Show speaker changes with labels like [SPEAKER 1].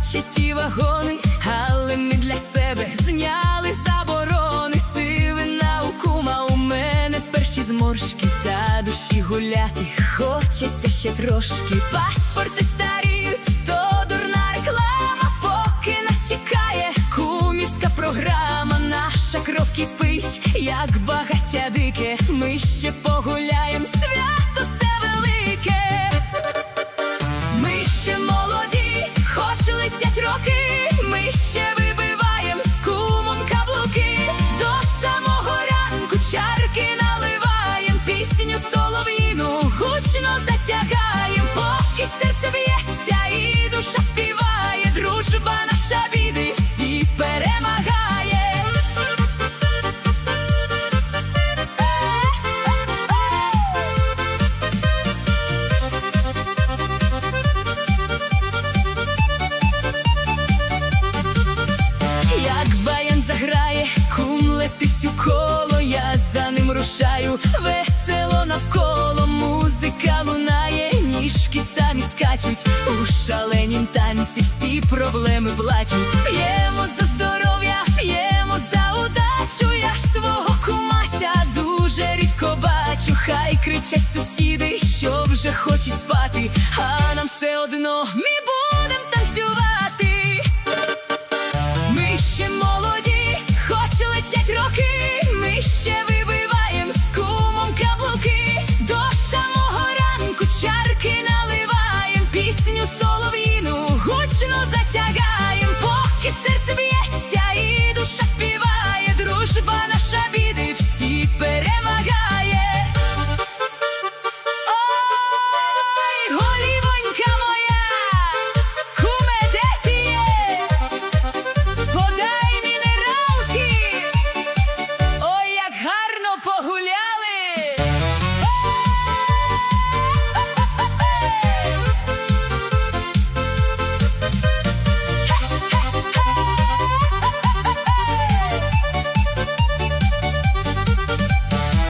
[SPEAKER 1] наче ті вагони, але ми для себе зняли заборони. Сивина у кума, у мене перші зморшки, та душі гуляти хочеться ще трошки. Паспорти старіють, то дурна реклама, поки нас чекає кумівська програма. Наша кров кипить, як багаття дике, ми ще погуляєм, свято це велике. Ми ще молоді, хоч летять роки, ми ще вибиваєм з кумом каблуки. До самого ранку чарки наливаєм, пісню солов'їну гучно затягаєм. Поки серце б'ється і душа співає, дружба наша біди всі перемагає. Як баян заграє, кум летить у коло, я за ним рушаю, весело навколо. Музика лунає, ніжки самі скачуть, у шаленім танці всі проблеми плачуть. П'ємо за здоров'я, п'ємо за удачу, я ж свого кумася дуже рідко бачу. Хай кричать сусіди, що вже хочуть спати, а нам все одно ми будем танцювати.